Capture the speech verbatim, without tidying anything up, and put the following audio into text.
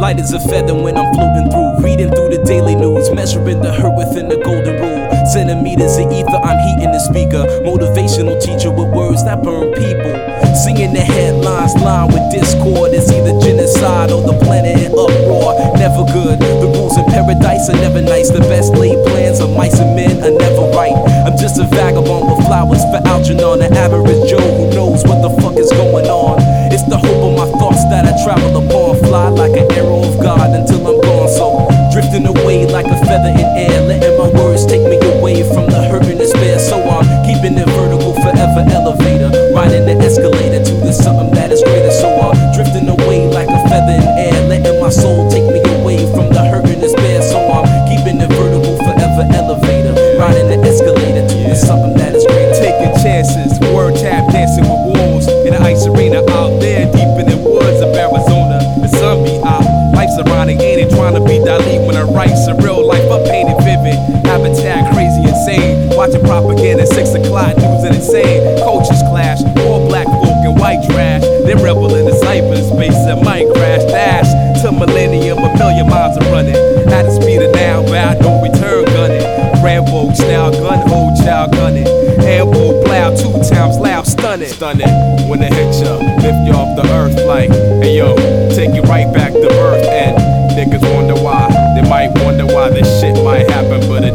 Light as a feather when I'm floating through, reading through the daily news, measuring the hurt within the golden rule. Centimeters of ether, I'm heating the speaker. Motivational teacher with words that burn people. Singing the headlines, line with discord. It's either genocide or the planet in uproar. Never good, the rules in paradise are never nice. The best laid plans of mice and men are never right. I'm just a vagabond with flowers for Algernon, an average Joe who knows what the fuck is going on. It's the hope of my thoughts that I travel upon. Fly like an arrow of God until I'm gone. So drifting away like a feather in air, letting my words take me away from the hurt and despair. So I'm keeping it vertical, forever elevator, riding the escalator to the something that is greater. So I'm drifting away like a feather in air, letting my soul take me away from the hurt and despair. So I'm keeping it vertical, forever elevator, riding the escalator to the something that is greater. Taking chances, word tap dancing with wolves in an ice arena out there deep in the woods of Arizona. The sun be out, life's ironic, ain't it? Trying to be Dali when I write surreal life, I paint it vivid. Habitat crazy, insane. Watching propaganda, six o'clock news and insane. Cultures clash, all black folk and white trash. They rebel in the cyberspace and might crash. Dash to millennium, a million miles are running. At the speed of now, bound no return gunning. Rambo style, gun hold, child gunning. Ambo plow, two times loud, stunning. Stunning, when it hit ya, lift you off the earth like, hey yo, take you right back to earth. And niggas wonder why, they might wonder why this shit might happen, but it